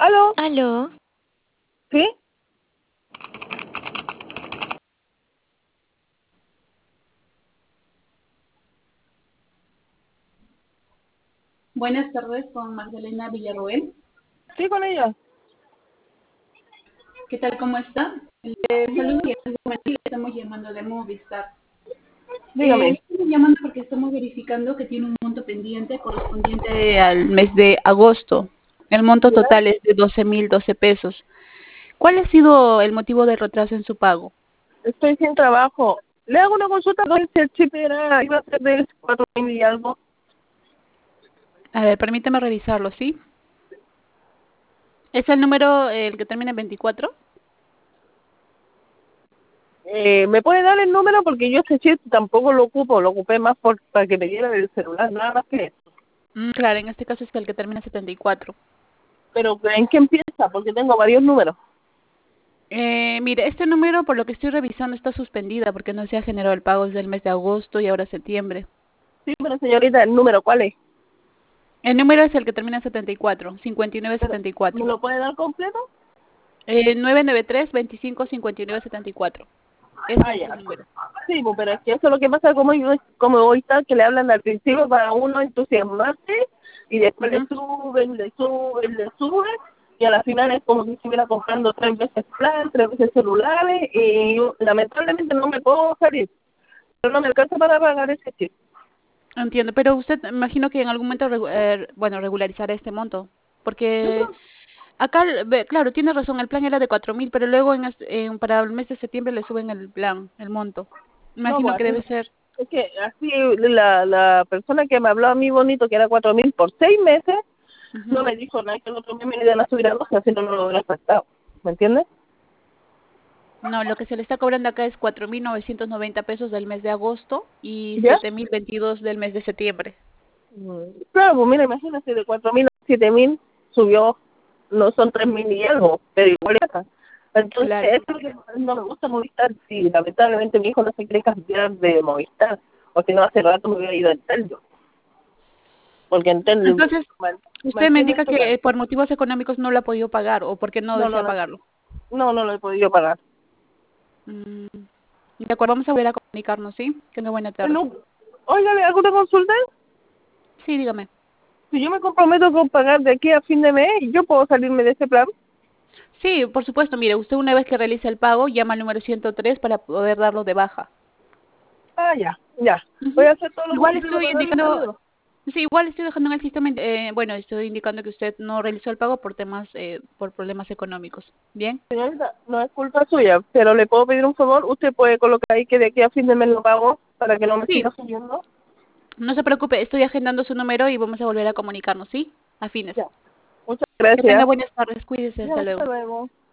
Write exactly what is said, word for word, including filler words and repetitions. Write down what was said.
¿Aló? ¿Aló? ¿Sí? Buenas tardes con Magdalena Villarroel. Sí, con ella. ¿Qué tal? ¿Cómo está? Le saludo y le estamos llamando de Movistar. Eh, Dígame. estamos llamando porque estamos verificando que tiene un monto pendiente correspondiente al mes de agosto. El monto ¿Ya? total es de doce mil doce pesos. ¿Cuál ha sido el motivo del retraso en su pago? Estoy sin trabajo. Le hago una consulta, no sé si el chip era, iba a ser de cuatro mil y algo. A ver, permítame revisarlo, ¿sí? ¿Es el número eh, el que termina en veinticuatro? Eh, ¿Me puede dar el número? Porque yo ese chip tampoco lo ocupo, lo ocupé más por, para que me diera el celular, nada más que eso. Mm, claro, en este caso es el que termina en setenta y cuatro. Pero ¿en qué empieza? Porque tengo varios números. Eh, mire, este número, por lo que estoy revisando, está suspendida porque no se ha generado el pago desde el mes de agosto y ahora septiembre. Sí, pero señorita, ¿el número cuál es? El número es el que termina en setenta y cuatro, cincuenta y nueve Pero, setenta y ¿me cuatro. lo puede dar completo? Eh, nueve nueve tres, veinticinco, cincuenta y nueve setenta y cuatro. Ese Ah, es el ya. número. Sí, pues, pero es que eso es lo que pasa, como yo, como hoy está, que le hablan al principio para uno entusiasmarse y después le Ujú. suben, le suben, le suben y a la final es como si estuviera comprando tres veces plan, tres veces celulares y yo, lamentablemente no me puedo salir, pero no me alcanza para pagar ese chip. Entiendo, pero usted me imagino que en algún momento, regu- eh, bueno, regularizará este monto, Yo porque creo, acá, ve, claro, tiene razón, el plan era de cuatro mil, pero luego en, es- en- para el mes de septiembre le suben el plan, el monto. no, Imagino pues que así, debe ser. es que así la, la persona que me habló a mí bonito, que era cuatro mil por seis meses, no Ujú. me dijo nada, que el otro mes me iban a subir a doce, así no, no lo hubiera aceptado, ¿me entiendes? No, lo que se le está cobrando acá es cuatro mil novecientos noventa pesos del mes de agosto y ¿Ya? siete mil veintidós del mes de septiembre. Mm, Claro, pues mira, imagínate, de cuatro mil a siete mil subió, no son tres mil y algo, pero igual está. Entonces, Claro. eso es lo que no me gusta Movistar. Sí, lamentablemente mi hijo no se quiere cambiar de Movistar, o si no, hace rato me hubiera ido a Entel, porque Entel Entonces, man- usted me mantiene indica esto que acá. eh, por motivos económicos no lo ha podido pagar o porque no No, no, desea no, pagarlo. no, no lo he podido pagar. Mm, de acuerdo, vamos a volver a comunicarnos, ¿sí? Tenga buena tarde. No, oiga, ¿le hago una consulta? Sí, dígame. Si yo me comprometo con pagar de aquí a fin de mes, ¿yo puedo salirme de ese plan? Sí, por supuesto, mire, usted una vez que realice el pago, llama al número ciento tres para poder darlo de baja. Ah, ya, ya. Voy Ujú. a hacer todo lo Igual posible estoy para darle indicando, salida. sí, igual estoy dejando en el sistema, eh, bueno, estoy indicando que usted no realizó el pago por temas, eh, por problemas económicos. ¿Bien? Señorita, no es culpa suya, pero le puedo pedir un favor. Usted puede colocar ahí que de aquí a fin de mes lo pago para que no me Sí, siga subiendo. no se preocupe, estoy agendando su número y vamos a volver a comunicarnos, ¿sí? A fines. Ya. Muchas Que tenga gracias. buenas tardes, cuídese, Ya, hasta luego. hasta luego.